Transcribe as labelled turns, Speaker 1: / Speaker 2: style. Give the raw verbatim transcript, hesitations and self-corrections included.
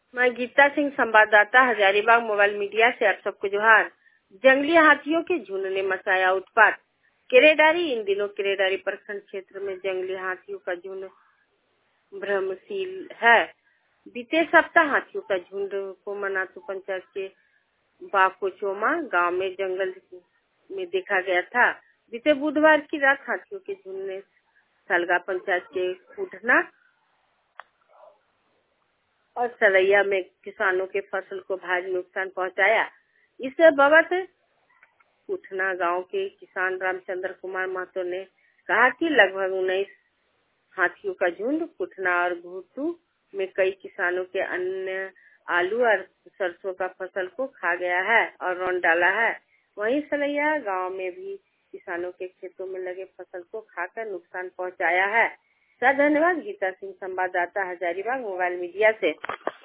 Speaker 1: मैं गीता सिंह, संवाददाता, Hazaribagh mobile media से आप सबको जोहार। जंगली हाथियों के झुंड ने मचाया उत्पात। केरेडारी इन दिनों केरेडारी प्रखंड क्षेत्र में जंगली हाथियों का झुंड भ्रमशील है। बीते सप्ताह हाथियों का झुंड को मनातू पंचायत के बाकोचोमा गांव में जंगल में देखा गया था। बीते बुधवार की रात हाथियों के झुंड ने सलगा पंचायत के कुटना और सलैया में किसानों के फसल को भारी नुकसान पहुंचाया। इससे बाबत कुटना गांव के किसान रामचंद्र कुमार महतो ने कहा कि लगभग उन्नीस हाथियों का झुंड कुटना और घुटू में कई किसानों के अन्य आलू और सरसों का फसल को खा गया है और रौंद डाला है। वहीं सलैया गांव में भी किसानों के खेतों में लगे फसल को खाकर नुकसान पहुंचाया है। सर धन्यवाद। गीता सिंह, संवाददाता, हजारीबाग मोबाइल मीडिया से।